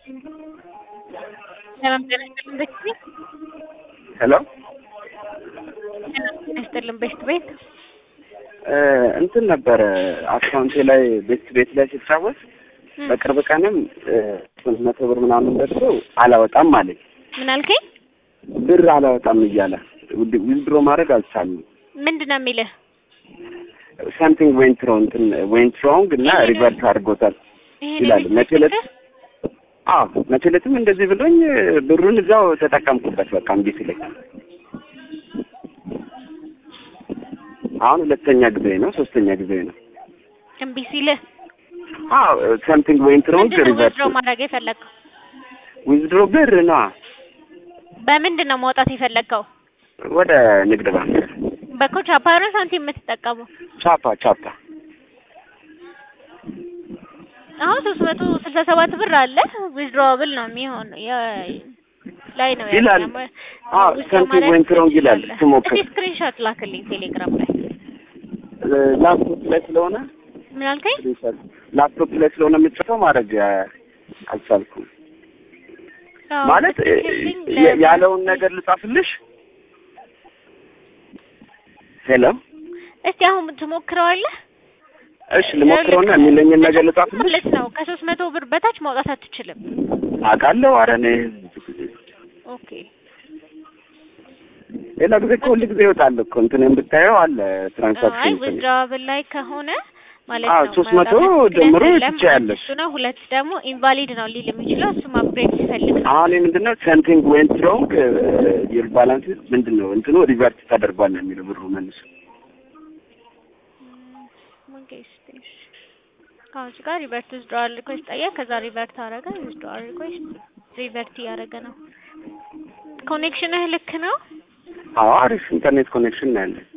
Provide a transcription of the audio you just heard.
ሰላም ጤና ይስጥልን ቤት ቤት ሄሎ ሰላም ጤና ይስጥልን ቤት ቤት እንትን ነበረ አካውንቴ ላይ ቤት ላይ ሲጫወት በቅርብ ቀንም 100 ብር ምናምን ደርሶ አላወጣም አለኝ። ምን አልከኝ? ብር አላወጣም እያለ ዊዝድሮ ማድረግ አልቻልኩም። ምንድነው የሚልህ? something went wrong እና ሪቨርስ አድርጎታል ይላል። መቼለትም እንደዚህ ብሎኝ ብሩን እዛው ተጠቀምኩበት። በቃ እምቢ ሲለኝ አሁን ሁለተኛ ጊዜ ነው ሶስተኛ ጊዜ ነው እምቢ ሲልህ? something went wrong ሪቨርስ ዊዝድሮ ማድረግ የፈለግከው? ዊዝድሮ ብር ነው። በምንድን ነው ማውጣት የፈለግከው? ወደ ንግድ ባንክ በቻፓ ነው ሳንቲም የምትጠቀመው? ቻፓ አሁን 367 ብር አለ ዊዝድሮብል ነው የሚሆነው ላይ ነው ይላል። something went wrong ይላል። ስሞክር ስክሪንሾት ላክልኝ ቴሌግራም ላይ። ላፕቶፕ ላይ ስለሆነ ምን አልከኝ? ላፕቶፕ ላይ ስለሆነ የምትጽፈው ማድረግ አልቻልኩም። ማለት ያለውን ነገር ልጻፍልሽ? ሄሎ እስቲ አሁን ትሞክረዋለህ? እሺ ልሞክረውና የሚለኝን ነገር ልጻፍልሽ? ማለት ነው ከ300 ብር በታች ማውጣት አትችልም። አውቃለሁ። ኧረ እኔ ኦኬ ሌላ ጊዜ እኮ ሁሉ ጊዜ ይወጣል እኮ እንትን ብታየው አለ ትራንዛክሽን ዊዝድሮብል ላይ ከሆነ ማለት ነው 300 ጀምሮ ትችያለሽ። እሱ ነው። ሁለት ደግሞ ኢንቫሊድ ነው ሊል የሚችለው እሱ አፕግሬድ ይፈልግ ነው። አሁን ምንድነው something went wrong your balance ምንድነው እንትኑ ሪቨርስ ተደርጓል ነው የሚለው ብሩ መልሶ ካውንስ ጋር ሪቨርት ዊዝድሮዋል ሪኩዌስት ጠየቀ። ከዛ ሪቨርት አደረገ። ዊዝድሮዋል ሪኩዌስት ሪቨርት ያደረገ ነው። ኮኔክሽንህ ልክ ነው? አሪፍ ኢንተርኔት ኮኔክሽን ነው ያለው።